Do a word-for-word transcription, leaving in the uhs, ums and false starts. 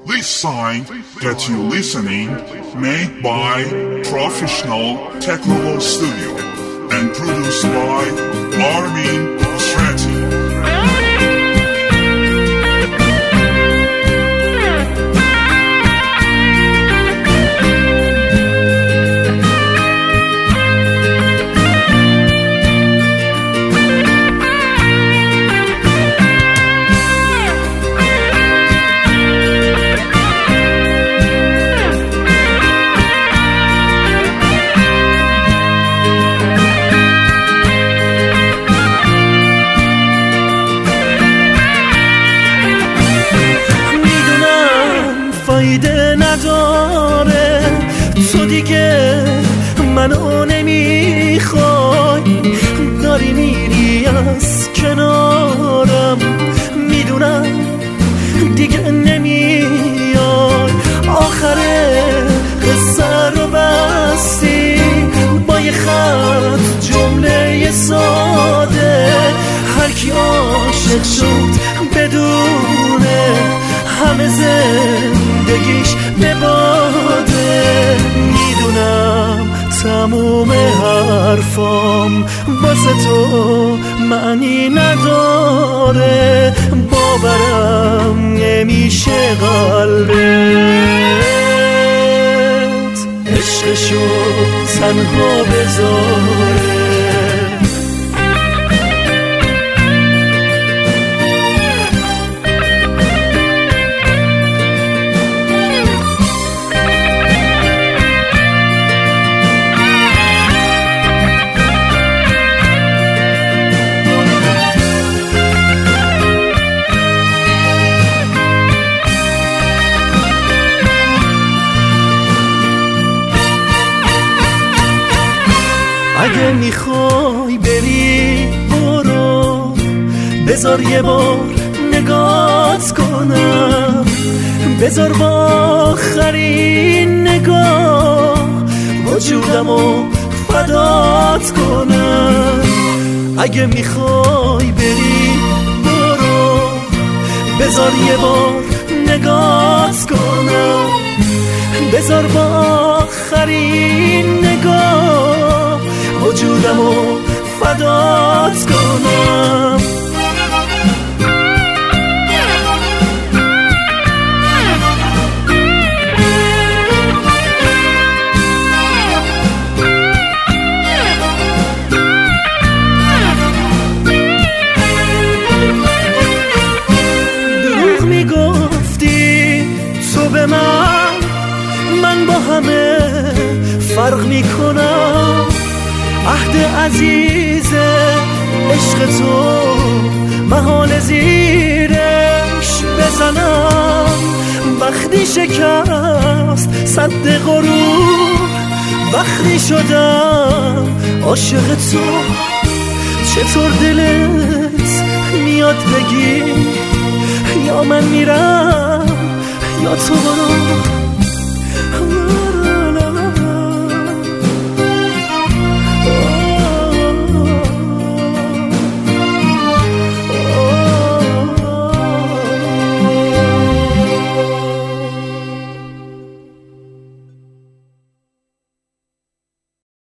This sign that you're listening made by Professional Technical Studio and produced by Armin Sreti. فایده نداره تو دیگه منو نمیخوای، داری میری از کنارم، میدونم دیگه نمیای. آخر قصه رو بستی با یه خط جمله ساده، هر کی عاشق شد بدونه همه زندگیش به باده. میدونم تموم حرفام واسه تو معنی نداره، باورم نمیشه قلبت عشقشو تنها بذاره. اگه میخوای بری برو، بذار یه بار نگات کنم، بذار با آخرین نگاه وجودمو فدات کنم. اگه میخوای بری برو، بذار یه بار نگات کنم، بذار با آخرین نگاه وجودمو فدات کنم. دروغ میگفتی تو به من، من با همه فرق میکنم. عهد عزیز عشق تو محال زیرش بزنم، وقتی شکست صد غرور، وقتی شدم عاشق تو، چطور دلت میاد بگی یا من میرم یا تو برو.